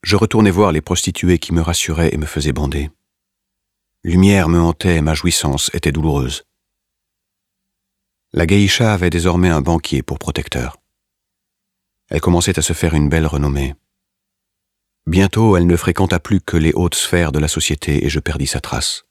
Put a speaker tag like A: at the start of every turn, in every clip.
A: Je retournai voir les prostituées qui me rassuraient et me faisaient bander. Lumière me hantait et ma jouissance était douloureuse. La geisha avait désormais un banquier pour protecteur. Elle commençait à se faire une belle renommée. Bientôt, elle ne fréquenta plus que les hautes sphères de la société et je perdis sa trace.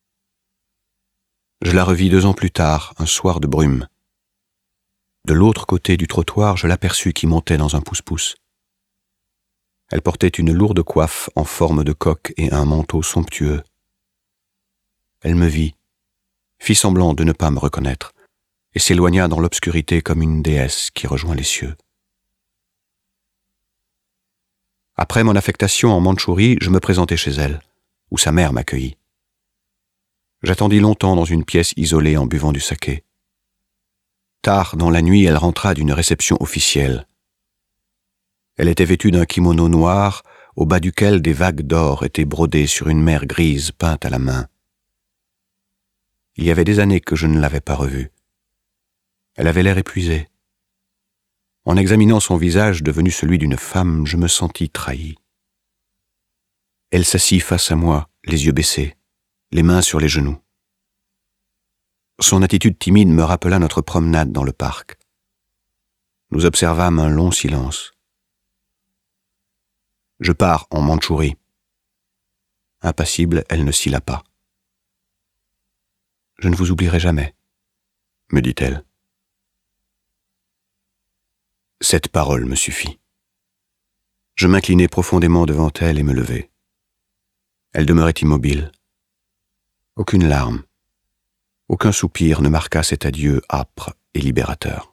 A: Je la revis 2 ans plus tard, un soir de brume. De l'autre côté du trottoir, je l'aperçus qui montait dans un pousse-pousse. Elle portait une lourde coiffe en forme de coque et un manteau somptueux. Elle me vit, fit semblant de ne pas me reconnaître, et s'éloigna dans l'obscurité comme une déesse qui rejoint les cieux. Après mon affectation en Mandchourie, je me présentai chez elle, où sa mère m'accueillit. J'attendis longtemps dans une pièce isolée en buvant du saké. Tard dans la nuit, elle rentra d'une réception officielle. Elle était vêtue d'un kimono noir, au bas duquel des vagues d'or étaient brodées sur une mer grise peinte à la main. Il y avait des années que je ne l'avais pas revue. Elle avait l'air épuisée. En examinant son visage devenu celui d'une femme, je me sentis trahi. Elle s'assit face à moi, les yeux baissés, les mains sur les genoux. Son attitude timide me rappela notre promenade dans le parc. Nous observâmes un long silence. Je pars en Mandchourie. Impassible, elle ne cilla pas. Je ne vous oublierai jamais, me dit-elle. Cette parole me suffit. Je m'inclinai profondément devant elle et me levai. Elle demeurait immobile. Aucune larme, aucun soupir ne marqua cet adieu âpre et libérateur.